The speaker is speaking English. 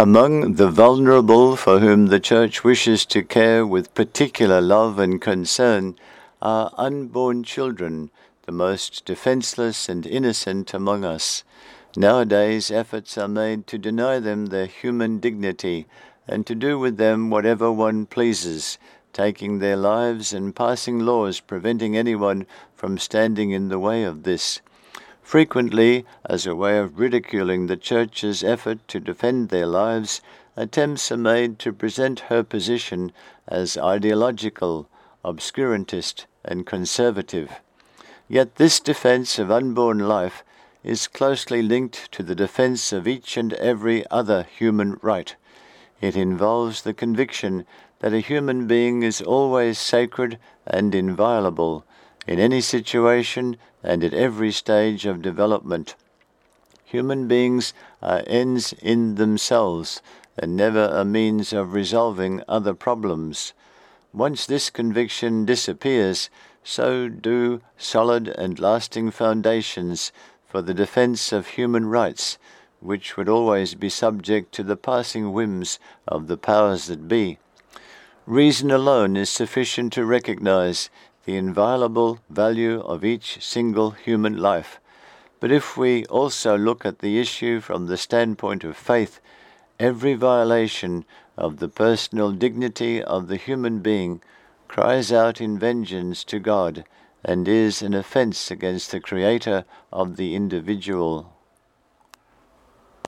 Among the vulnerable for whom the Church wishes to care with particular love and concern are unborn children, the most defenseless and innocent among us. Nowadays, efforts are made to deny them their human dignity and to do with them whatever one pleases, taking their lives and passing laws preventing anyone from standing in the way of this. Frequently, as a way of ridiculing the Church's effort to defend their lives, attempts are made to present her position as ideological, obscurantist, and conservative. Yet this defense of unborn life is closely linked to the defense of each and every other human right. It involves the conviction that a human being is always sacred and inviolable, in any situation and at every stage of development. Human beings are ends in themselves and never a means of resolving other problems. Once this conviction disappears, so do solid and lasting foundations for the defense of human rights, which would always be subject to the passing whims of the powers that be. Reason alone is sufficient to recognize the inviolable value of each single human life. But if we also look at the issue from the standpoint of faith, every violation of the personal dignity of the human being cries out in vengeance to God and is an offense against the Creator of the individual.